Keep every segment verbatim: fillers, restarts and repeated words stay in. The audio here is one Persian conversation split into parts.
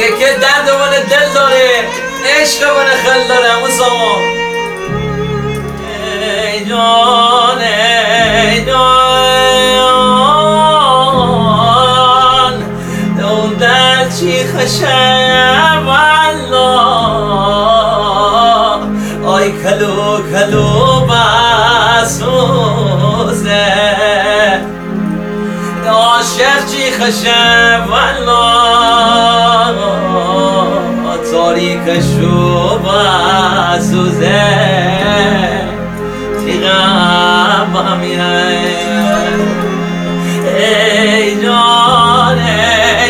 یکی درد من دل داره، عشق من خل داره. همون زمان ای جان ای جان اون در چی خشم والله آی کلو کلو بسوزه عاشق چی خشم والله تاریکشو بسوزه تیغم بمیره ای جان ای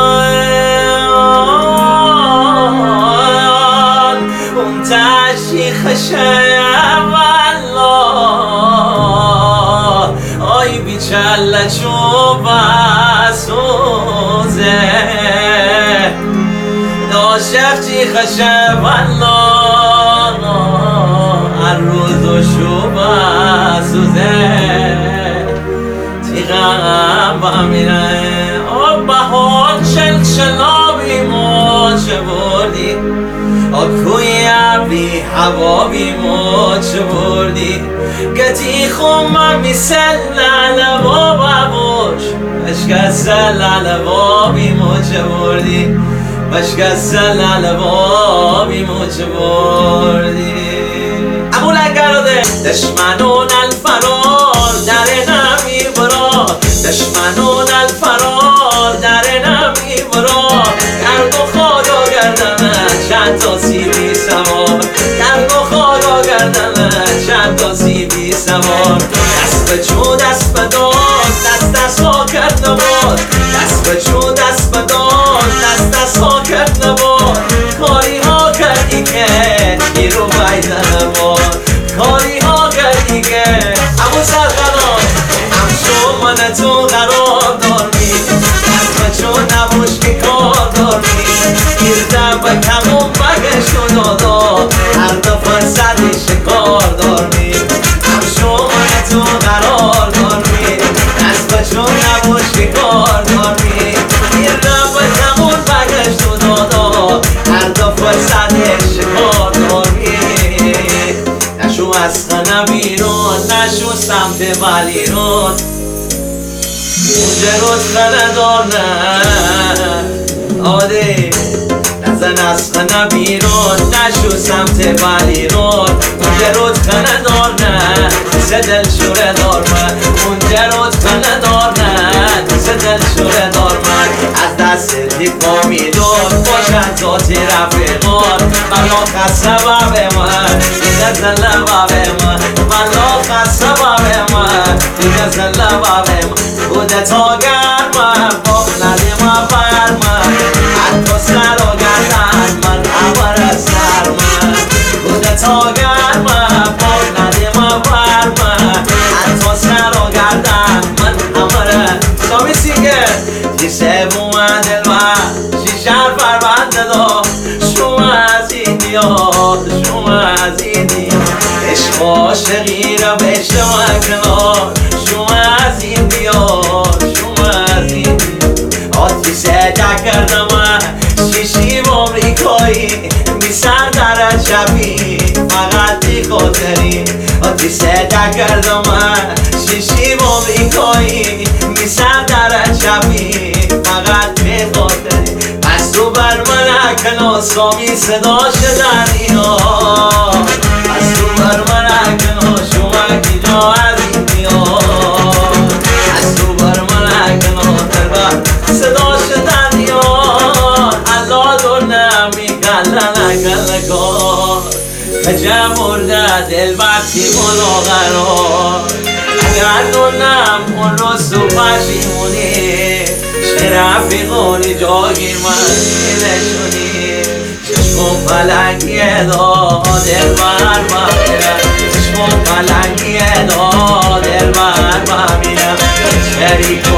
جان اون تشی خشم والله آی بیچله چو بسوزه عاشق چی خشم والله هر روز و شو بسوزه تیغم بمیره آب بهار چل چلابی ما چه بردی آکوی عبی حوابی ما چه بردی گتی خومم میسل لعلبا ببوش بشکسل لعلبابی ما چه بردی بشکسل لعلبابی ما چه بردی ابو لنگراده دشمنون الفرار در نمی برا دشمنون الفرار در نمی برا گرد و خادا گردمه چند تا سیبی سوار گرد و خادا گردمه چند تا سیبی سوار دست به چون دست به داد دست دست ها کرد نباد دست به چون دست به داد دست دست ها کرد نباد کاری ها کردی که گیرو بایدن نباد کاری ها کردی که همون سرقنان همشو من تو قرار دارمی دست به چون نبوش که کار دارمی گیردم به کمون بگشت و دادا هر دفعه صدی شکار دارمی همشو من تو قرار دارمی دست به چون نبوش که کار دارمی گیردم به کمون بگشت و دادا هر دفعه صدی شکار دارمی نشو از خانه بیرون نشو سمت ولیرون اونجا روز خانه دار نه آده نزن از خانه بیرون نشو سمت ولیرون اونجا روز خانه دار نه سه دل شوره دار من اونجا روز خانه دار نه سه دل شوره دار من از دست دیپا میدون باشد ذاتی رفیقان ملا خسته بابه من دیگه زله بابه من ملا خسته بابه من دیگه زله بابه من بوده تا گرمم باق ندیم برمم حتی سر و گردن من عبر سر من بوده تا گرمم باق ندیم برمم حتی سر و گردن من عبر سامی سیگه دیسه بومن دلوه شیشر فربنده دا شما از این دیاد شما از این دیاد عشق عاشقی را بشته من کنار شما از این دیاد شما از این دیاد آتی سجا کردم شیشی آمریکایی میسر در شبی فقط بی خاطری آتی سجا کردم شیشی آمریکایی میسر در شبی فقط بی خاطری پس تو بر من اکنا سامی صدا شدن اینا پس تو بر من اکنا شما کی جا از این میاد پس تو بر من اکنا تربر صدا شدن اینا الله دونم میکلن اکل کار کجا مرده دل برتی بالا قرار اگر دونم اون رو سو پشیمونی رفیقانی جاگیر من نشونی چشم پلنگی داد دل بر بمیرم چشم پلنگی داد دل بر بمیرم شریک